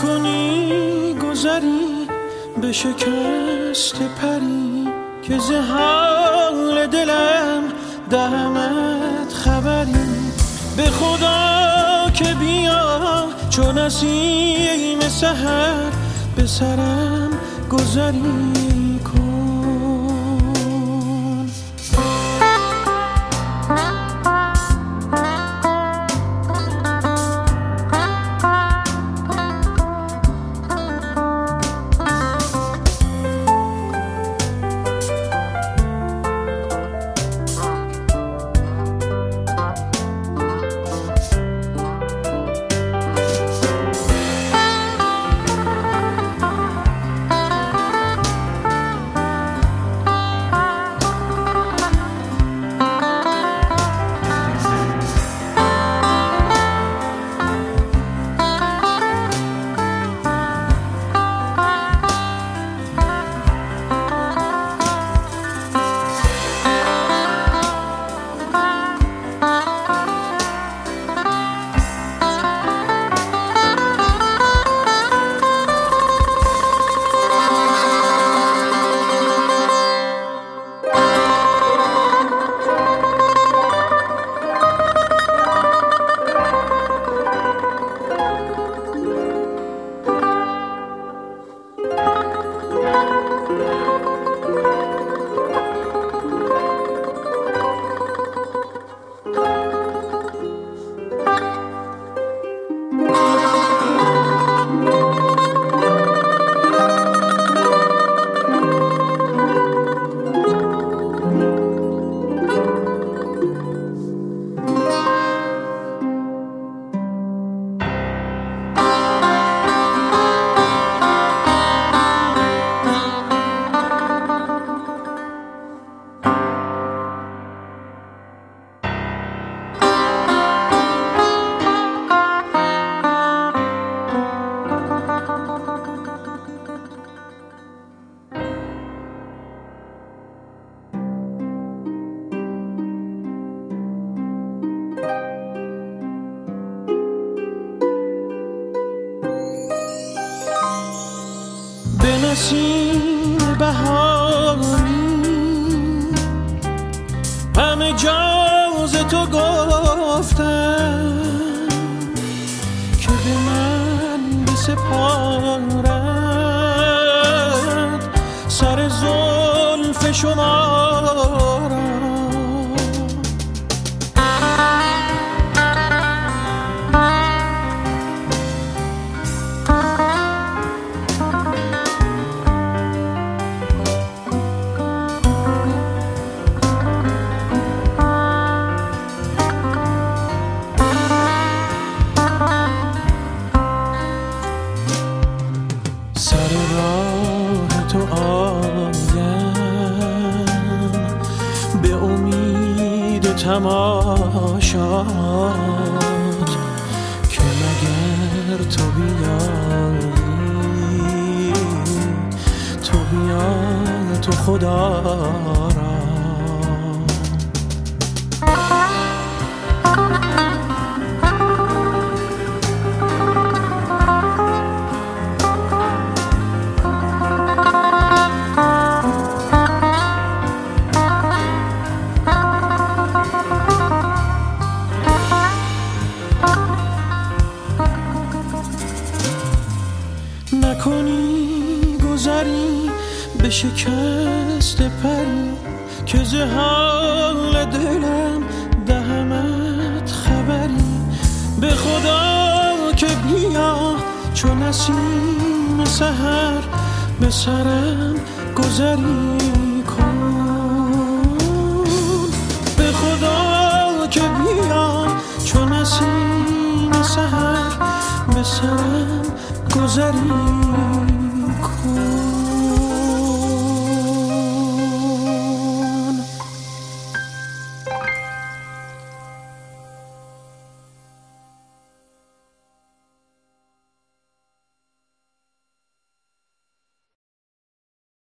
نکنی گذری به شکست پری که ز حال دلم دهمت خبری. به خدا که بیا چون نسیم سحر به سرم گذری کن. نسیم بهاری همه جاز تو گفتم که به من بسپارد سر زلف شما را. سر راه تو آیم به امید تماشات که مگر تو بیایی تو بیا تو خدا را. نکنی گذری به شکست پری که ز حال دلم دهمت خبری. به خدا که بیا چون نسیم سحر به سرم گذری کن. به خدا که بیا چون نسیم سحر به سرم گذری کن.